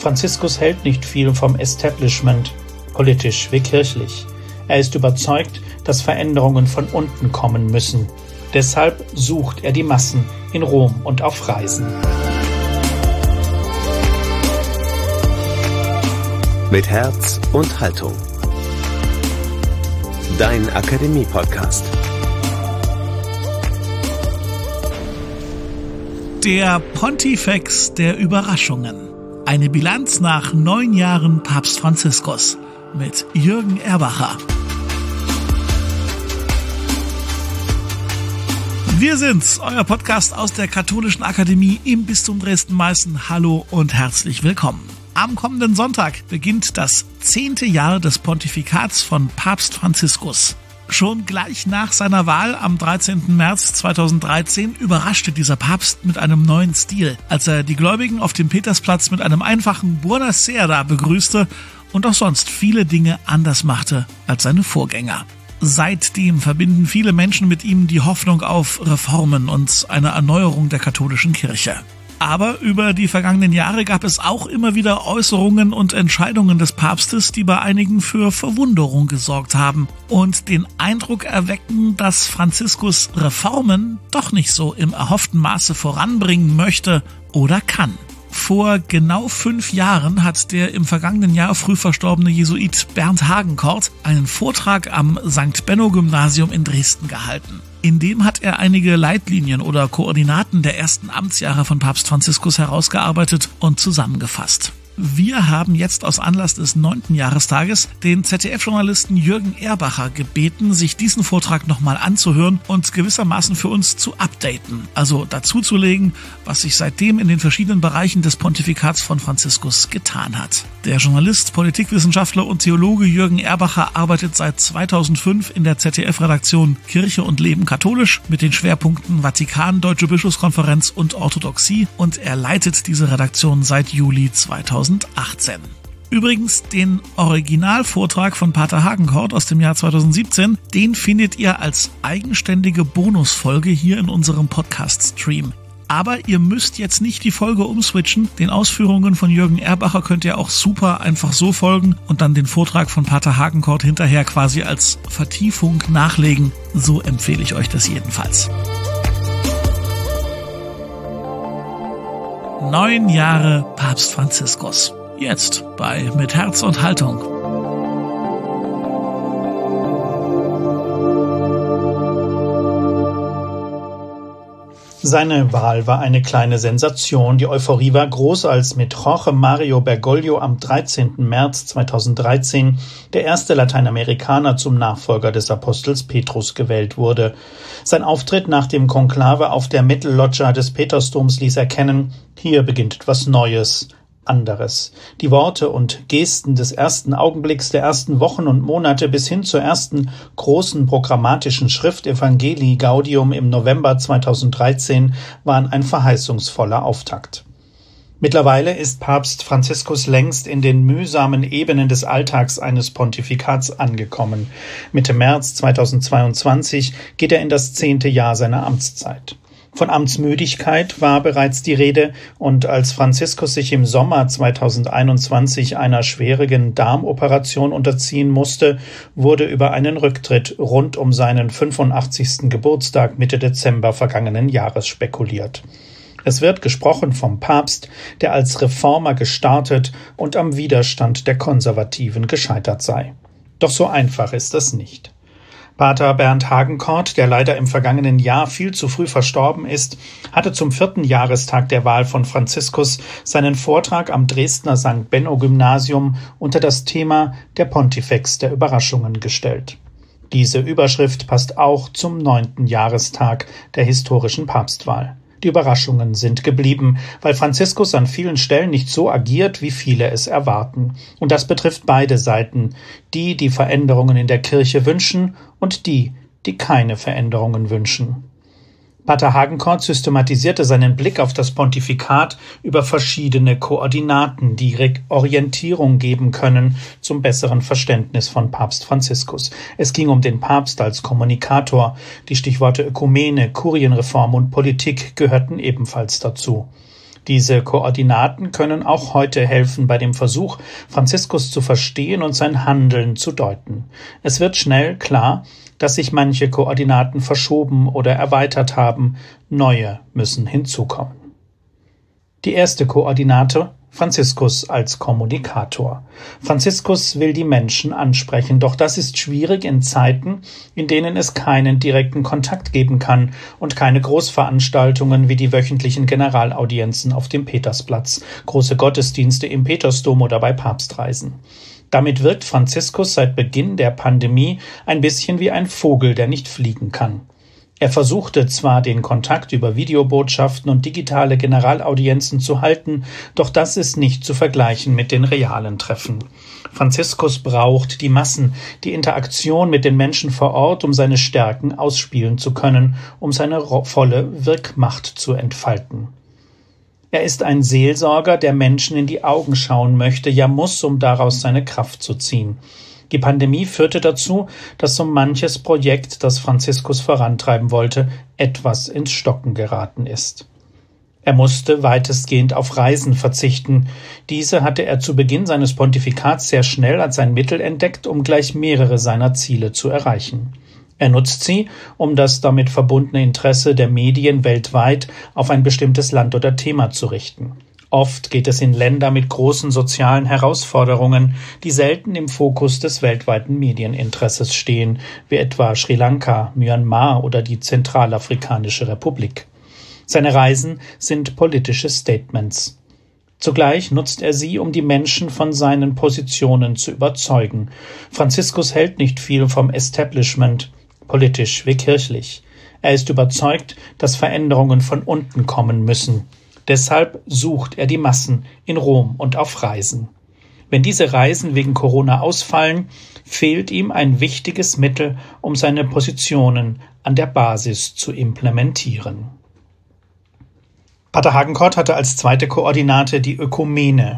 Franziskus hält nicht viel vom Establishment, politisch wie kirchlich. Er ist überzeugt, dass Veränderungen von unten kommen müssen. Deshalb sucht er die Massen in Rom und auf Reisen. Mit Herz und Haltung. Dein Akademie-Podcast. Der Pontifex der Überraschungen. Eine Bilanz nach 9 Jahren Papst Franziskus mit Jürgen Erbacher. Wir sind's, euer Podcast aus der Katholischen Akademie im Bistum Dresden-Meißen. Hallo und herzlich willkommen. Am kommenden Sonntag beginnt das 10. Jahr des Pontifikats von Papst Franziskus. Schon gleich nach seiner Wahl am 13. März 2013 überraschte dieser Papst mit einem neuen Stil, als er die Gläubigen auf dem Petersplatz mit einem einfachen Buonasera begrüßte und auch sonst viele Dinge anders machte als seine Vorgänger. Seitdem verbinden viele Menschen mit ihm die Hoffnung auf Reformen und eine Erneuerung der katholischen Kirche. Aber über die vergangenen Jahre gab es auch immer wieder Äußerungen und Entscheidungen des Papstes, die bei einigen für Verwunderung gesorgt haben und den Eindruck erwecken, dass Franziskus Reformen doch nicht so im erhofften Maße voranbringen möchte oder kann. Vor genau 5 Jahren hat der im vergangenen Jahr früh verstorbene Jesuit Bernd Hagenkort einen Vortrag am St. Benno-Gymnasium in Dresden gehalten. In dem hat er einige Leitlinien oder Koordinaten der ersten Amtsjahre von Papst Franziskus herausgearbeitet und zusammengefasst. Wir haben jetzt aus Anlass des 9. Jahrestages den ZDF-Journalisten Jürgen Erbacher gebeten, sich diesen Vortrag nochmal anzuhören und gewissermaßen für uns zu updaten, also dazuzulegen, was sich seitdem in den verschiedenen Bereichen des Pontifikats von Franziskus getan hat. Der Journalist, Politikwissenschaftler und Theologe Jürgen Erbacher arbeitet seit 2005 in der ZDF-Redaktion Kirche und Leben katholisch mit den Schwerpunkten Vatikan, Deutsche Bischofskonferenz und Orthodoxie und er leitet diese Redaktion seit Juli 2018. Übrigens, den Originalvortrag von Pater Hagenkort aus dem Jahr 2017, den findet ihr als eigenständige Bonusfolge hier in unserem Podcast-Stream. Aber ihr müsst jetzt nicht die Folge umswitchen. Den Ausführungen von Jürgen Erbacher könnt ihr auch super einfach so folgen und dann den Vortrag von Pater Hagenkort hinterher quasi als Vertiefung nachlegen. So empfehle ich euch das jedenfalls. 9 Jahre Papst Franziskus. Jetzt bei Mit Herz und Haltung. Seine Wahl war eine kleine Sensation. Die Euphorie war groß, als mit Jorge Mario Bergoglio am 13. März 2013 der erste Lateinamerikaner zum Nachfolger des Apostels Petrus gewählt wurde. Sein Auftritt nach dem Konklave auf der Mittelloggia des Petersdoms ließ erkennen, hier beginnt etwas Neues, anderes. Die Worte und Gesten des ersten Augenblicks, der ersten Wochen und Monate bis hin zur ersten großen programmatischen Schrift Evangelii Gaudium im November 2013 waren ein verheißungsvoller Auftakt. Mittlerweile ist Papst Franziskus längst in den mühsamen Ebenen des Alltags eines Pontifikats angekommen. Mitte März 2022 geht er in das 10. Jahr seiner Amtszeit. Von Amtsmüdigkeit war bereits die Rede und als Franziskus sich im Sommer 2021 einer schwierigen Darmoperation unterziehen musste, wurde über einen Rücktritt rund um seinen 85. Geburtstag Mitte Dezember vergangenen Jahres spekuliert. Es wird gesprochen vom Papst, der als Reformer gestartet und am Widerstand der Konservativen gescheitert sei. Doch so einfach ist das nicht. Pater Bernd Hagenkort, der leider im vergangenen Jahr viel zu früh verstorben ist, hatte zum 4. Jahrestag der Wahl von Franziskus seinen Vortrag am Dresdner St. Benno-Gymnasium unter das Thema Der Pontifex der Überraschungen gestellt. Diese Überschrift passt auch zum 9. Jahrestag der historischen Papstwahl. Die Überraschungen sind geblieben, weil Franziskus an vielen Stellen nicht so agiert, wie viele es erwarten. Und das betrifft beide Seiten, die, die Veränderungen in der Kirche wünschen und die, die keine Veränderungen wünschen. Pater Hagenkort systematisierte seinen Blick auf das Pontifikat über verschiedene Koordinaten, die Orientierung geben können zum besseren Verständnis von Papst Franziskus. Es ging um den Papst als Kommunikator. Die Stichworte Ökumene, Kurienreform und Politik gehörten ebenfalls dazu. Diese Koordinaten können auch heute helfen bei dem Versuch, Franziskus zu verstehen und sein Handeln zu deuten. Es wird schnell klar, dass sich manche Koordinaten verschoben oder erweitert haben, neue müssen hinzukommen. Die erste Koordinate: Franziskus als Kommunikator. Franziskus will die Menschen ansprechen, doch das ist schwierig in Zeiten, in denen es keinen direkten Kontakt geben kann und keine Großveranstaltungen wie die wöchentlichen Generalaudienzen auf dem Petersplatz, große Gottesdienste im Petersdom oder bei Papstreisen. Damit wirkt Franziskus seit Beginn der Pandemie ein bisschen wie ein Vogel, der nicht fliegen kann. Er versuchte zwar, den Kontakt über Videobotschaften und digitale Generalaudienzen zu halten, doch das ist nicht zu vergleichen mit den realen Treffen. Franziskus braucht die Massen, die Interaktion mit den Menschen vor Ort, um seine Stärken ausspielen zu können, um seine volle Wirkmacht zu entfalten. Er ist ein Seelsorger, der Menschen in die Augen schauen möchte, ja muss, um daraus seine Kraft zu ziehen. Die Pandemie führte dazu, dass so manches Projekt, das Franziskus vorantreiben wollte, etwas ins Stocken geraten ist. Er musste weitestgehend auf Reisen verzichten. Diese hatte er zu Beginn seines Pontifikats sehr schnell als ein Mittel entdeckt, um gleich mehrere seiner Ziele zu erreichen. Er nutzt sie, um das damit verbundene Interesse der Medien weltweit auf ein bestimmtes Land oder Thema zu richten. Oft geht es in Länder mit großen sozialen Herausforderungen, die selten im Fokus des weltweiten Medieninteresses stehen, wie etwa Sri Lanka, Myanmar oder die Zentralafrikanische Republik. Seine Reisen sind politische Statements. Zugleich nutzt er sie, um die Menschen von seinen Positionen zu überzeugen. Franziskus hält nicht viel vom Establishment, politisch wie kirchlich. Er ist überzeugt, dass Veränderungen von unten kommen müssen. Deshalb sucht er die Massen in Rom und auf Reisen. Wenn diese Reisen wegen Corona ausfallen, fehlt ihm ein wichtiges Mittel, um seine Positionen an der Basis zu implementieren. Pater Hagenkort hatte als zweite Koordinate die Ökumene.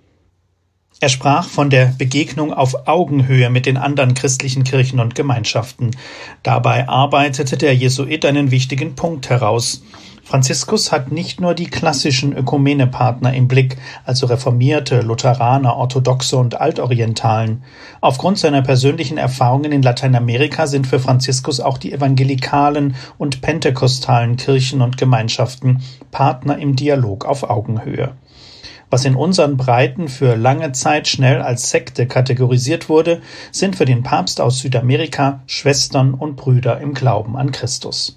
Er sprach von der Begegnung auf Augenhöhe mit den anderen christlichen Kirchen und Gemeinschaften. Dabei arbeitete der Jesuit einen wichtigen Punkt heraus. Franziskus hat nicht nur die klassischen Ökumenepartner im Blick, also Reformierte, Lutheraner, Orthodoxe und Altorientalen. Aufgrund seiner persönlichen Erfahrungen in Lateinamerika sind für Franziskus auch die evangelikalen und pentekostalen Kirchen und Gemeinschaften Partner im Dialog auf Augenhöhe. Was in unseren Breiten für lange Zeit schnell als Sekte kategorisiert wurde, sind für den Papst aus Südamerika Schwestern und Brüder im Glauben an Christus.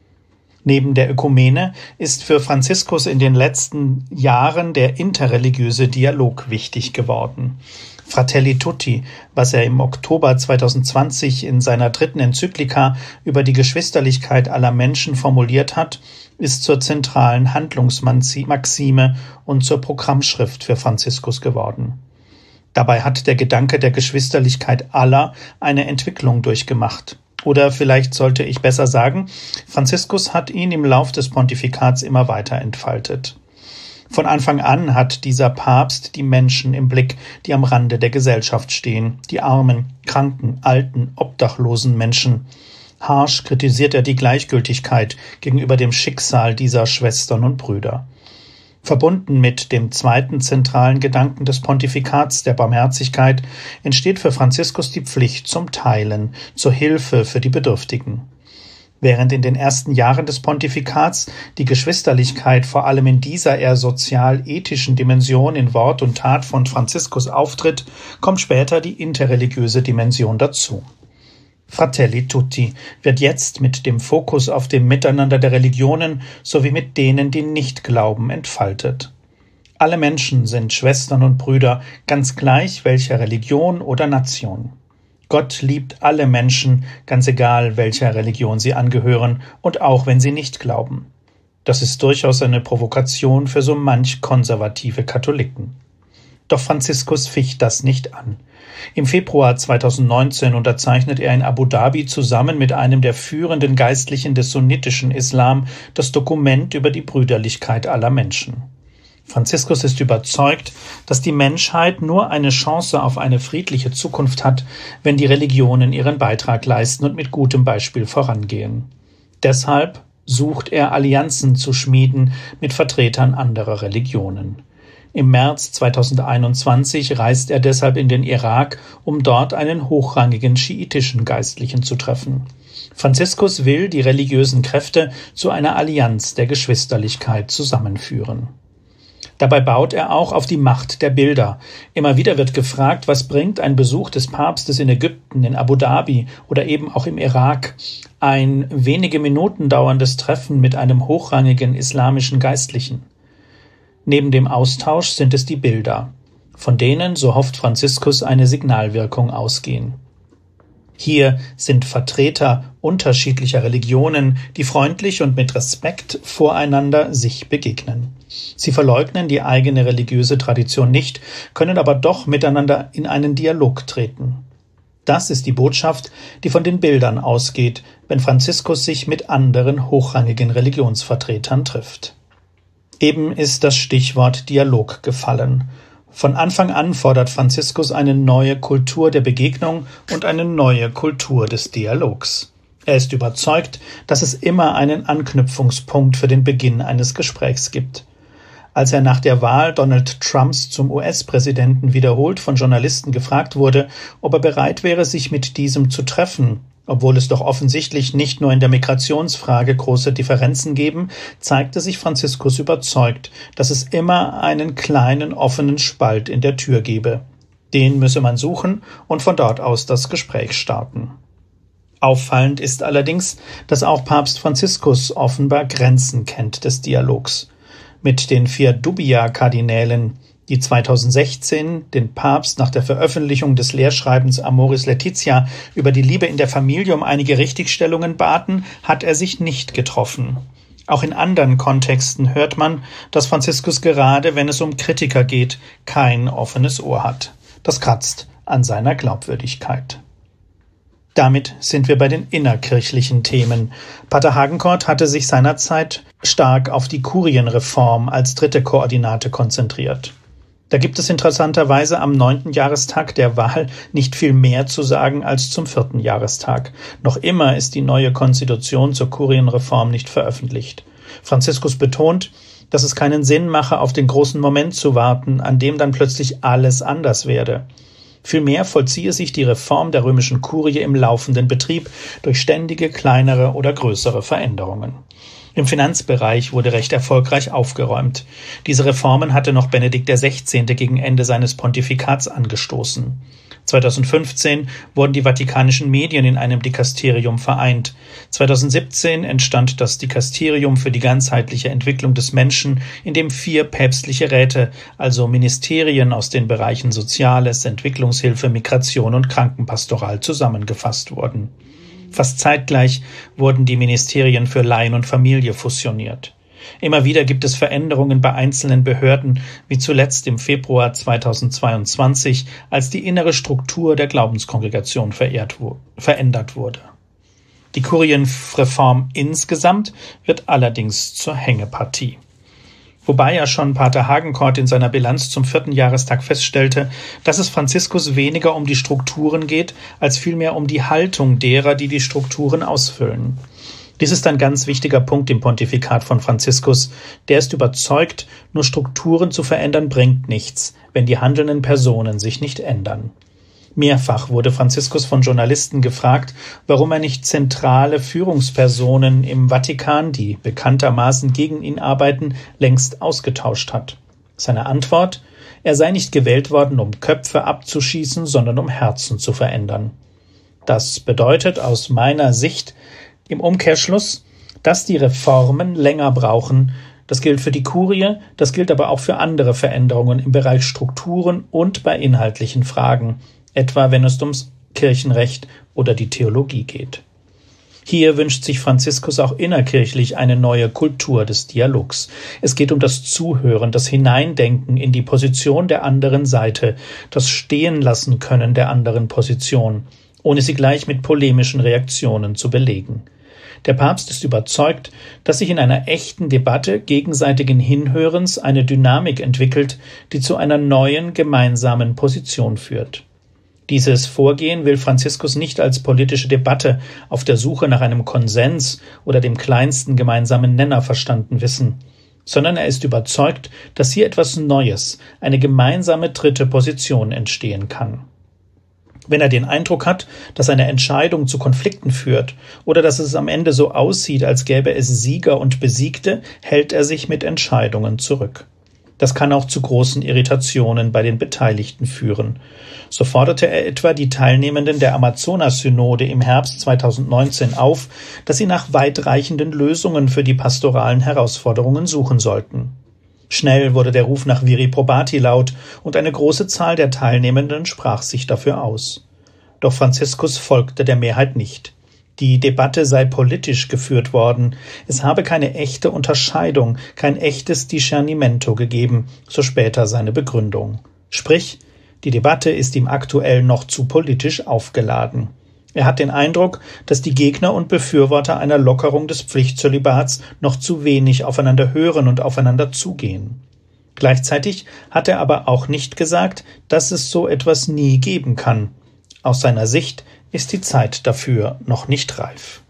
Neben der Ökumene ist für Franziskus in den letzten Jahren der interreligiöse Dialog wichtig geworden. Fratelli Tutti, was er im Oktober 2020 in seiner 3. Enzyklika über die Geschwisterlichkeit aller Menschen formuliert hat, ist zur zentralen Handlungsmaxime und zur Programmschrift für Franziskus geworden. Dabei hat der Gedanke der Geschwisterlichkeit aller eine Entwicklung durchgemacht. Oder vielleicht sollte ich besser sagen, Franziskus hat ihn im Lauf des Pontifikats immer weiter entfaltet. Von Anfang an hat dieser Papst die Menschen im Blick, die am Rande der Gesellschaft stehen, die armen, kranken, alten, obdachlosen Menschen. Harsch kritisiert er die Gleichgültigkeit gegenüber dem Schicksal dieser Schwestern und Brüder. Verbunden mit dem zweiten zentralen Gedanken des Pontifikats, der Barmherzigkeit, entsteht für Franziskus die Pflicht zum Teilen, zur Hilfe für die Bedürftigen. Während in den ersten Jahren des Pontifikats die Geschwisterlichkeit vor allem in dieser eher sozial-ethischen Dimension in Wort und Tat von Franziskus auftritt, kommt später die interreligiöse Dimension dazu. Fratelli Tutti wird jetzt mit dem Fokus auf dem Miteinander der Religionen sowie mit denen, die nicht glauben, entfaltet. Alle Menschen sind Schwestern und Brüder, ganz gleich welcher Religion oder Nation. Gott liebt alle Menschen, ganz egal welcher Religion sie angehören und auch wenn sie nicht glauben. Das ist durchaus eine Provokation für so manch konservative Katholiken. Doch Franziskus ficht das nicht an. Im Februar 2019 unterzeichnet er in Abu Dhabi zusammen mit einem der führenden Geistlichen des sunnitischen Islam das Dokument über die Brüderlichkeit aller Menschen. Franziskus ist überzeugt, dass die Menschheit nur eine Chance auf eine friedliche Zukunft hat, wenn die Religionen ihren Beitrag leisten und mit gutem Beispiel vorangehen. Deshalb sucht er Allianzen zu schmieden mit Vertretern anderer Religionen. Im März 2021 reist er deshalb in den Irak, um dort einen hochrangigen schiitischen Geistlichen zu treffen. Franziskus will die religiösen Kräfte zu einer Allianz der Geschwisterlichkeit zusammenführen. Dabei baut er auch auf die Macht der Bilder. Immer wieder wird gefragt, was bringt ein Besuch des Papstes in Ägypten, in Abu Dhabi oder eben auch im Irak, ein wenige Minuten dauerndes Treffen mit einem hochrangigen islamischen Geistlichen. Neben dem Austausch sind es die Bilder, von denen, so hofft Franziskus, eine Signalwirkung ausgehen. Hier sind Vertreter unterschiedlicher Religionen, die freundlich und mit Respekt voreinander sich begegnen. Sie verleugnen die eigene religiöse Tradition nicht, können aber doch miteinander in einen Dialog treten. Das ist die Botschaft, die von den Bildern ausgeht, wenn Franziskus sich mit anderen hochrangigen Religionsvertretern trifft. Eben ist das Stichwort Dialog gefallen. Von Anfang an fordert Franziskus eine neue Kultur der Begegnung und eine neue Kultur des Dialogs. Er ist überzeugt, dass es immer einen Anknüpfungspunkt für den Beginn eines Gesprächs gibt. Als er nach der Wahl Donald Trumps zum US-Präsidenten wiederholt von Journalisten gefragt wurde, ob er bereit wäre, sich mit diesem zu treffen, obwohl es doch offensichtlich nicht nur in der Migrationsfrage große Differenzen geben, zeigte sich Franziskus überzeugt, dass es immer einen kleinen offenen Spalt in der Tür gebe. Den müsse man suchen und von dort aus das Gespräch starten. Auffallend ist allerdings, dass auch Papst Franziskus offenbar Grenzen kennt des Dialogs. Mit den 4 Dubia-Kardinälen, die 2016 den Papst nach der Veröffentlichung des Lehrschreibens Amoris Laetitia über die Liebe in der Familie um einige Richtigstellungen baten, hat er sich nicht getroffen. Auch in anderen Kontexten hört man, dass Franziskus gerade, wenn es um Kritiker geht, kein offenes Ohr hat. Das kratzt an seiner Glaubwürdigkeit. Damit sind wir bei den innerkirchlichen Themen. Pater Hagenkort hatte sich seinerzeit stark auf die Kurienreform als dritte Koordinate konzentriert. Da gibt es interessanterweise am 9. Jahrestag der Wahl nicht viel mehr zu sagen als zum 4. Jahrestag. Noch immer ist die neue Konstitution zur Kurienreform nicht veröffentlicht. Franziskus betont, dass es keinen Sinn mache, auf den großen Moment zu warten, an dem dann plötzlich alles anders werde. Vielmehr vollziehe sich die Reform der römischen Kurie im laufenden Betrieb durch ständige kleinere oder größere Veränderungen. Im Finanzbereich wurde recht erfolgreich aufgeräumt. Diese Reformen hatte noch Benedikt XVI. Gegen Ende seines Pontifikats angestoßen. 2015 wurden die vatikanischen Medien in einem Dikasterium vereint. 2017 entstand das Dikasterium für die ganzheitliche Entwicklung des Menschen, in dem 4 päpstliche Räte, also Ministerien aus den Bereichen Soziales, Entwicklungshilfe, Migration und Krankenpastoral zusammengefasst wurden. Fast zeitgleich wurden die Ministerien für Laien und Familie fusioniert. Immer wieder gibt es Veränderungen bei einzelnen Behörden, wie zuletzt im Februar 2022, als die innere Struktur der Glaubenskongregation verändert wurde. Die Kurienreform insgesamt wird allerdings zur Hängepartie. Wobei ja schon Pater Hagenkort in seiner Bilanz zum 4. Jahrestag feststellte, dass es Franziskus weniger um die Strukturen geht, als vielmehr um die Haltung derer, die die Strukturen ausfüllen. Dies ist ein ganz wichtiger Punkt im Pontifikat von Franziskus. Der ist überzeugt, nur Strukturen zu verändern bringt nichts, wenn die handelnden Personen sich nicht ändern. Mehrfach wurde Franziskus von Journalisten gefragt, warum er nicht zentrale Führungspersonen im Vatikan, die bekanntermaßen gegen ihn arbeiten, längst ausgetauscht hat. Seine Antwort: Er sei nicht gewählt worden, um Köpfe abzuschießen, sondern um Herzen zu verändern. Das bedeutet aus meiner Sicht im Umkehrschluss, dass die Reformen länger brauchen. Das gilt für die Kurie, das gilt aber auch für andere Veränderungen im Bereich Strukturen und bei inhaltlichen Fragen, etwa wenn es ums Kirchenrecht oder die Theologie geht. Hier wünscht sich Franziskus auch innerkirchlich eine neue Kultur des Dialogs. Es geht um das Zuhören, das Hineindenken in die Position der anderen Seite, das Stehenlassen können der anderen Position, ohne sie gleich mit polemischen Reaktionen zu belegen. Der Papst ist überzeugt, dass sich in einer echten Debatte gegenseitigen Hinhörens eine Dynamik entwickelt, die zu einer neuen gemeinsamen Position führt. Dieses Vorgehen will Franziskus nicht als politische Debatte auf der Suche nach einem Konsens oder dem kleinsten gemeinsamen Nenner verstanden wissen, sondern er ist überzeugt, dass hier etwas Neues, eine gemeinsame dritte Position entstehen kann. Wenn er den Eindruck hat, dass eine Entscheidung zu Konflikten führt oder dass es am Ende so aussieht, als gäbe es Sieger und Besiegte, hält er sich mit Entscheidungen zurück. Das kann auch zu großen Irritationen bei den Beteiligten führen. So forderte er etwa die Teilnehmenden der Amazonas-Synode im Herbst 2019 auf, dass sie nach weitreichenden Lösungen für die pastoralen Herausforderungen suchen sollten. Schnell wurde der Ruf nach Viri Probati laut und eine große Zahl der Teilnehmenden sprach sich dafür aus. Doch Franziskus folgte der Mehrheit nicht. Die Debatte sei politisch geführt worden, es habe keine echte Unterscheidung, kein echtes Discernimento gegeben, so später seine Begründung. Sprich, die Debatte ist ihm aktuell noch zu politisch aufgeladen. Er hat den Eindruck, dass die Gegner und Befürworter einer Lockerung des Pflichtzölibats noch zu wenig aufeinander hören und aufeinander zugehen. Gleichzeitig hat er aber auch nicht gesagt, dass es so etwas nie geben kann. Aus seiner Sicht ist die Zeit dafür noch nicht reif.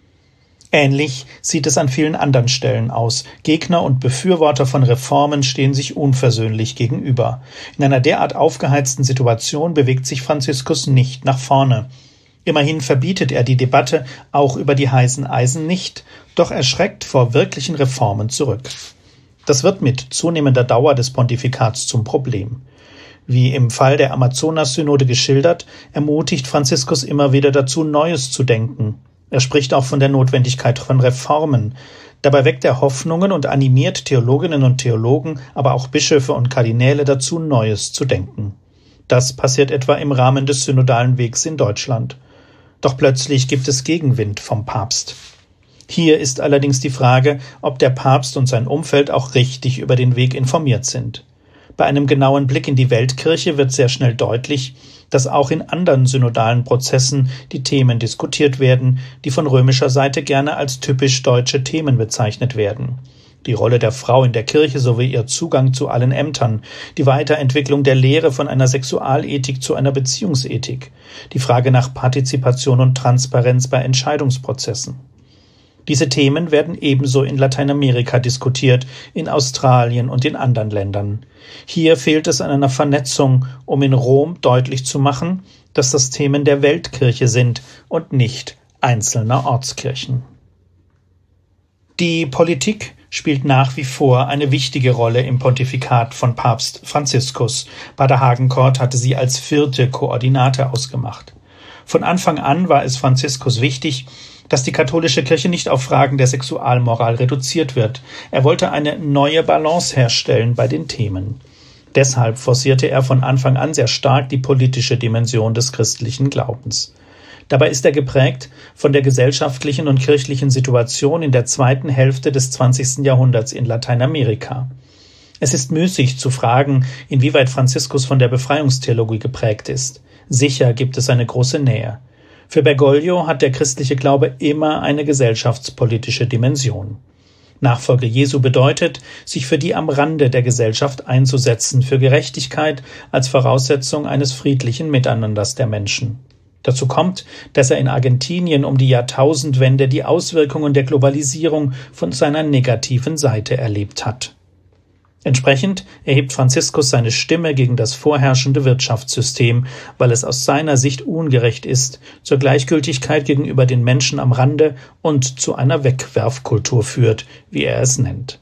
Ähnlich sieht es an vielen anderen Stellen aus. Gegner und Befürworter von Reformen stehen sich unversöhnlich gegenüber. In einer derart aufgeheizten Situation bewegt sich Franziskus nicht nach vorne. Immerhin verbietet er die Debatte auch über die heißen Eisen nicht, doch er schreckt vor wirklichen Reformen zurück. Das wird mit zunehmender Dauer des Pontifikats zum Problem. Wie im Fall der Amazonas-Synode geschildert, ermutigt Franziskus immer wieder dazu, Neues zu denken. Er spricht auch von der Notwendigkeit von Reformen. Dabei weckt er Hoffnungen und animiert Theologinnen und Theologen, aber auch Bischöfe und Kardinäle dazu, Neues zu denken. Das passiert etwa im Rahmen des synodalen Wegs in Deutschland. Doch plötzlich gibt es Gegenwind vom Papst. Hier ist allerdings die Frage, ob der Papst und sein Umfeld auch richtig über den Weg informiert sind. Bei einem genauen Blick in die Weltkirche wird sehr schnell deutlich, dass auch in anderen synodalen Prozessen die Themen diskutiert werden, die von römischer Seite gerne als typisch deutsche Themen bezeichnet werden. Die Rolle der Frau in der Kirche sowie ihr Zugang zu allen Ämtern, die Weiterentwicklung der Lehre von einer Sexualethik zu einer Beziehungsethik, die Frage nach Partizipation und Transparenz bei Entscheidungsprozessen. Diese Themen werden ebenso in Lateinamerika diskutiert, in Australien und in anderen Ländern. Hier fehlt es an einer Vernetzung, um in Rom deutlich zu machen, dass das Themen der Weltkirche sind und nicht einzelner Ortskirchen. Die Politik spielt nach wie vor eine wichtige Rolle im Pontifikat von Papst Franziskus. Pater Hagenkort hatte sie als 4. Koordinate ausgemacht. Von Anfang an war es Franziskus wichtig, dass die katholische Kirche nicht auf Fragen der Sexualmoral reduziert wird. Er wollte eine neue Balance herstellen bei den Themen. Deshalb forcierte er von Anfang an sehr stark die politische Dimension des christlichen Glaubens. Dabei ist er geprägt von der gesellschaftlichen und kirchlichen Situation in der zweiten Hälfte des 20. Jahrhunderts in Lateinamerika. Es ist müßig zu fragen, inwieweit Franziskus von der Befreiungstheologie geprägt ist. Sicher gibt es eine große Nähe. Für Bergoglio hat der christliche Glaube immer eine gesellschaftspolitische Dimension. Nachfolge Jesu bedeutet, sich für die am Rande der Gesellschaft einzusetzen, für Gerechtigkeit als Voraussetzung eines friedlichen Miteinanders der Menschen. Dazu kommt, dass er in Argentinien um die Jahrtausendwende die Auswirkungen der Globalisierung von seiner negativen Seite erlebt hat. Entsprechend erhebt Franziskus seine Stimme gegen das vorherrschende Wirtschaftssystem, weil es aus seiner Sicht ungerecht ist, zur Gleichgültigkeit gegenüber den Menschen am Rande und zu einer Wegwerfkultur führt, wie er es nennt.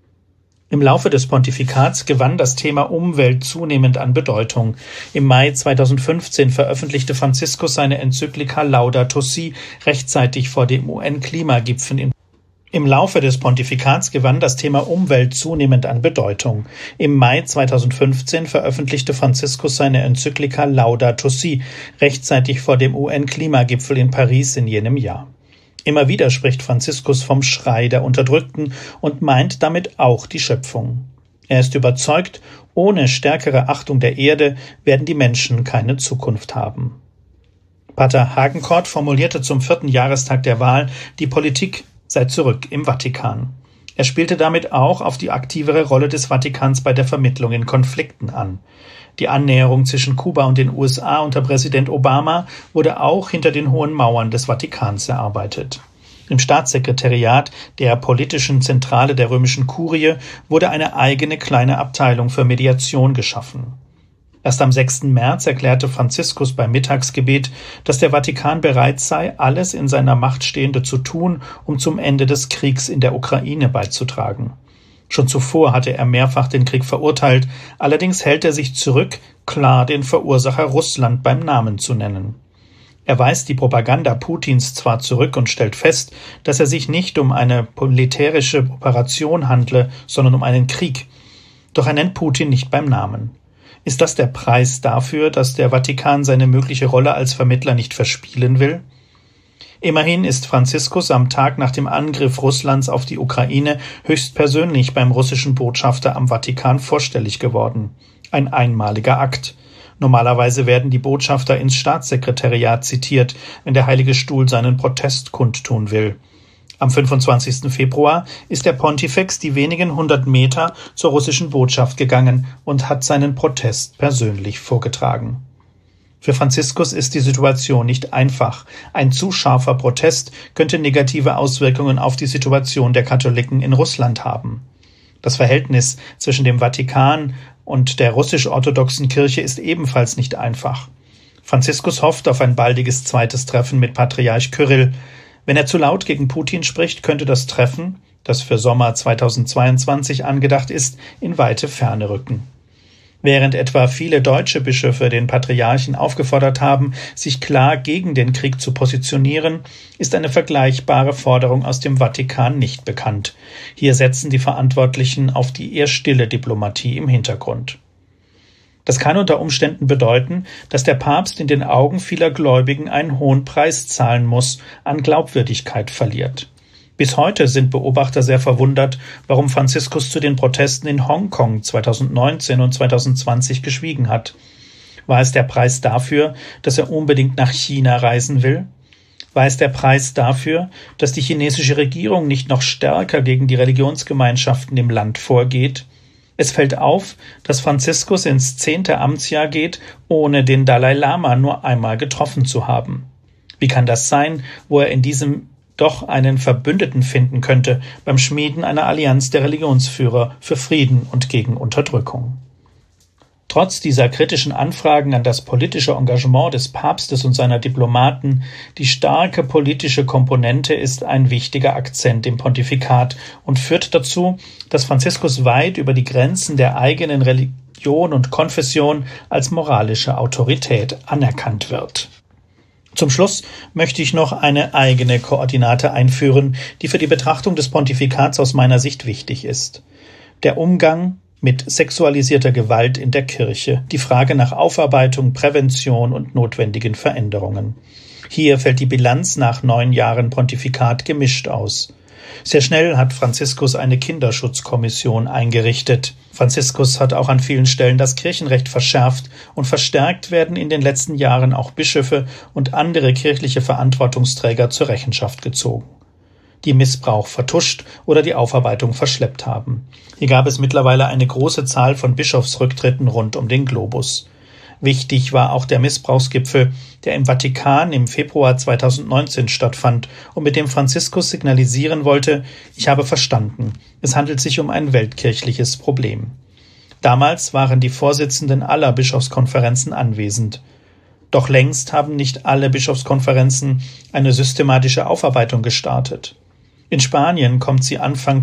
Im Laufe des Pontifikats gewann das Thema Umwelt zunehmend an Bedeutung. Im Mai 2015 veröffentlichte Franziskus seine Enzyklika Laudato Si rechtzeitig vor dem UN-Klimagipfel in Im Laufe des Pontifikats gewann das Thema Umwelt zunehmend an Bedeutung. Im Mai 2015 veröffentlichte Franziskus seine Enzyklika Laudato Si rechtzeitig vor dem UN-Klimagipfel in Paris in jenem Jahr. Immer wieder spricht Franziskus vom Schrei der Unterdrückten und meint damit auch die Schöpfung. Er ist überzeugt, ohne stärkere Achtung der Erde werden die Menschen keine Zukunft haben. Pater Hagenkort formulierte zum 4. Jahrestag der Wahl, die Politik sei zurück im Vatikan. Er spielte damit auch auf die aktivere Rolle des Vatikans bei der Vermittlung in Konflikten an. Die Annäherung zwischen Kuba und den USA unter Präsident Obama wurde auch hinter den hohen Mauern des Vatikans erarbeitet. Im Staatssekretariat der politischen Zentrale der römischen Kurie wurde eine eigene kleine Abteilung für Mediation geschaffen. Erst am 6. März erklärte Franziskus beim Mittagsgebet, dass der Vatikan bereit sei, alles in seiner Macht Stehende zu tun, um zum Ende des Kriegs in der Ukraine beizutragen. Schon zuvor hatte er mehrfach den Krieg verurteilt, allerdings hält er sich zurück, klar den Verursacher Russland beim Namen zu nennen. Er weist die Propaganda Putins zwar zurück und stellt fest, dass er sich nicht um eine militärische Operation handle, sondern um einen Krieg. Doch er nennt Putin nicht beim Namen. Ist das der Preis dafür, dass der Vatikan seine mögliche Rolle als Vermittler nicht verspielen will? Immerhin ist Franziskus am Tag nach dem Angriff Russlands auf die Ukraine höchstpersönlich beim russischen Botschafter am Vatikan vorstellig geworden. Ein einmaliger Akt. Normalerweise werden die Botschafter ins Staatssekretariat zitiert, wenn der Heilige Stuhl seinen Protest kundtun will. Am 25. Februar ist der Pontifex die wenigen 100 Meter zur russischen Botschaft gegangen und hat seinen Protest persönlich vorgetragen. Für Franziskus ist die Situation nicht einfach. Ein zu scharfer Protest könnte negative Auswirkungen auf die Situation der Katholiken in Russland haben. Das Verhältnis zwischen dem Vatikan und der russisch-orthodoxen Kirche ist ebenfalls nicht einfach. Franziskus hofft auf ein baldiges zweites Treffen mit Patriarch Kyrill. Wenn er zu laut gegen Putin spricht, könnte das Treffen, das für Sommer 2022 angedacht ist, in weite Ferne rücken. Während etwa viele deutsche Bischöfe den Patriarchen aufgefordert haben, sich klar gegen den Krieg zu positionieren, ist eine vergleichbare Forderung aus dem Vatikan nicht bekannt. Hier setzen die Verantwortlichen auf die eher stille Diplomatie im Hintergrund. Das kann unter Umständen bedeuten, dass der Papst in den Augen vieler Gläubigen einen hohen Preis zahlen muss, an Glaubwürdigkeit verliert. Bis heute sind Beobachter sehr verwundert, warum Franziskus zu den Protesten in Hongkong 2019 und 2020 geschwiegen hat. War es der Preis dafür, dass er unbedingt nach China reisen will? War es der Preis dafür, dass die chinesische Regierung nicht noch stärker gegen die Religionsgemeinschaften im Land vorgeht? Es fällt auf, dass Franziskus ins 10. Amtsjahr geht, ohne den Dalai Lama nur einmal getroffen zu haben. Wie kann das sein, wo er in diesem doch einen Verbündeten finden könnte beim Schmieden einer Allianz der Religionsführer für Frieden und gegen Unterdrückung? Trotz dieser kritischen Anfragen an das politische Engagement des Papstes und seiner Diplomaten, die starke politische Komponente ist ein wichtiger Akzent im Pontifikat und führt dazu, dass Franziskus weit über die Grenzen der eigenen Religion und Konfession als moralische Autorität anerkannt wird. Zum Schluss möchte ich noch eine eigene Koordinate einführen, die für die Betrachtung des Pontifikats aus meiner Sicht wichtig ist. Der Umgang mit sexualisierter Gewalt in der Kirche, die Frage nach Aufarbeitung, Prävention und notwendigen Veränderungen. Hier fällt die Bilanz nach 9 Jahren Pontifikat gemischt aus. Sehr schnell hat Franziskus eine Kinderschutzkommission eingerichtet. Franziskus hat auch an vielen Stellen das Kirchenrecht verschärft und verstärkt werden in den letzten Jahren auch Bischöfe und andere kirchliche Verantwortungsträger zur Rechenschaft gezogen, die Missbrauch vertuscht oder die Aufarbeitung verschleppt haben. Hier gab es mittlerweile eine große Zahl von Bischofsrücktritten rund um den Globus. Wichtig war auch der Missbrauchsgipfel, der im Vatikan im Februar 2019 stattfand und mit dem Franziskus signalisieren wollte: Ich habe verstanden, es handelt sich um ein weltkirchliches Problem. Damals waren die Vorsitzenden aller Bischofskonferenzen anwesend. Doch längst haben nicht alle Bischofskonferenzen eine systematische Aufarbeitung gestartet. In Spanien kommt sie Anfang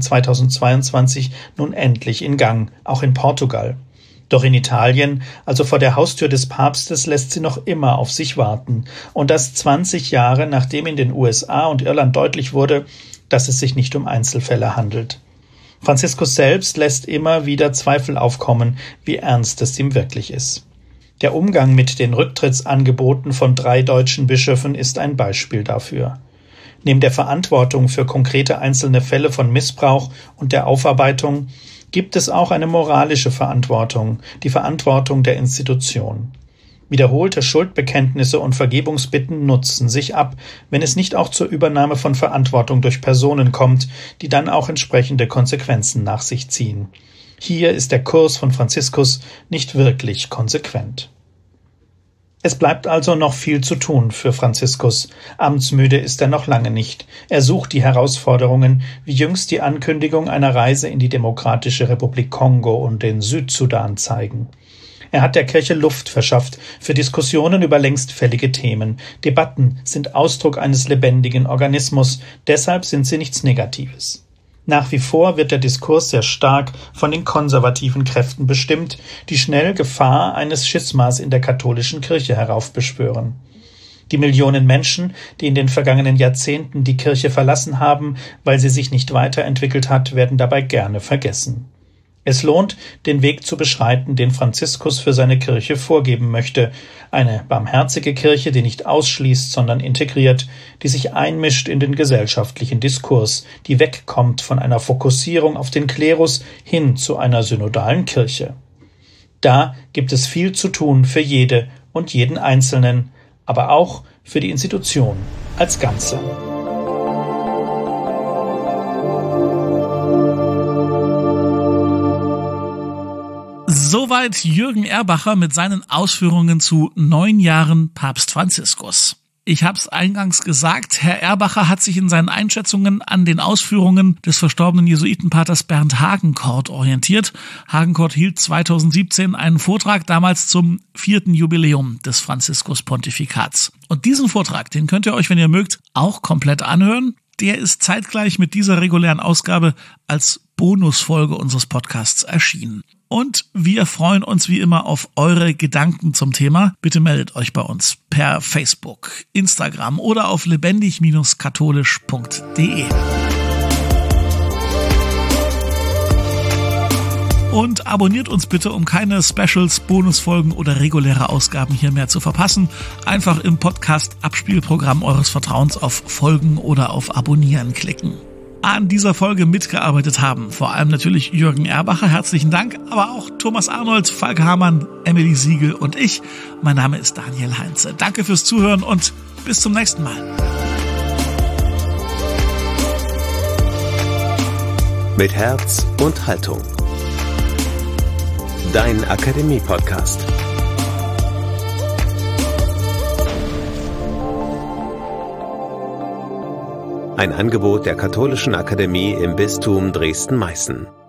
2022 nun endlich in Gang, auch in Portugal. Doch in Italien, also vor der Haustür des Papstes, lässt sie noch immer auf sich warten. Und das 20 Jahre, nachdem in den USA und Irland deutlich wurde, dass es sich nicht um Einzelfälle handelt. Franziskus selbst lässt immer wieder Zweifel aufkommen, wie ernst es ihm wirklich ist. Der Umgang mit den Rücktrittsangeboten von 3 deutschen Bischöfen ist ein Beispiel dafür. Neben der Verantwortung für konkrete einzelne Fälle von Missbrauch und der Aufarbeitung gibt es auch eine moralische Verantwortung, die Verantwortung der Institution. Wiederholte Schuldbekenntnisse und Vergebungsbitten nutzen sich ab, wenn es nicht auch zur Übernahme von Verantwortung durch Personen kommt, die dann auch entsprechende Konsequenzen nach sich ziehen. Hier ist der Kurs von Franziskus nicht wirklich konsequent. Es bleibt also noch viel zu tun für Franziskus. Amtsmüde ist er noch lange nicht. Er sucht die Herausforderungen, wie jüngst die Ankündigung einer Reise in die Demokratische Republik Kongo und den Südsudan zeigen. Er hat der Kirche Luft verschafft für Diskussionen über längst fällige Themen. Debatten sind Ausdruck eines lebendigen Organismus, deshalb sind sie nichts Negatives. Nach wie vor wird der Diskurs sehr stark von den konservativen Kräften bestimmt, die schnell Gefahr eines Schismas in der katholischen Kirche heraufbeschwören. Die Millionen Menschen, die in den vergangenen Jahrzehnten die Kirche verlassen haben, weil sie sich nicht weiterentwickelt hat, werden dabei gerne vergessen. Es lohnt, den Weg zu beschreiten, den Franziskus für seine Kirche vorgeben möchte. Eine barmherzige Kirche, die nicht ausschließt, sondern integriert, die sich einmischt in den gesellschaftlichen Diskurs, die wegkommt von einer Fokussierung auf den Klerus hin zu einer synodalen Kirche. Da gibt es viel zu tun für jede und jeden Einzelnen, aber auch für die Institution als Ganze. Soweit Jürgen Erbacher mit seinen Ausführungen zu 9 Jahren Papst Franziskus. Ich habe es eingangs gesagt, Herr Erbacher hat sich in seinen Einschätzungen an den Ausführungen des verstorbenen Jesuitenpaters Bernd Hagenkort orientiert. Hagenkort hielt 2017 einen Vortrag, damals zum 4. Jubiläum des Franziskus-Pontifikats. Und diesen Vortrag, den könnt ihr euch, wenn ihr mögt, auch komplett anhören. Der ist zeitgleich mit dieser regulären Ausgabe als Bonusfolge unseres Podcasts erschienen. Und wir freuen uns wie immer auf eure Gedanken zum Thema. Bitte meldet euch bei uns per Facebook, Instagram oder auf lebendig-katholisch.de. Und abonniert uns bitte, um keine Specials, Bonusfolgen oder reguläre Ausgaben hier mehr zu verpassen. Einfach im Podcast-Abspielprogramm eures Vertrauens auf Folgen oder auf Abonnieren klicken. An dieser Folge mitgearbeitet haben vor allem natürlich Jürgen Erbacher, herzlichen Dank, aber auch Thomas Arnold, Falk Hamann, Emily Siegel und ich. Mein Name ist Daniel Heinze. Danke fürs Zuhören und bis zum nächsten Mal. Mit Herz und Haltung. Dein Akademie-Podcast. Ein Angebot der Katholischen Akademie im Bistum Dresden-Meißen.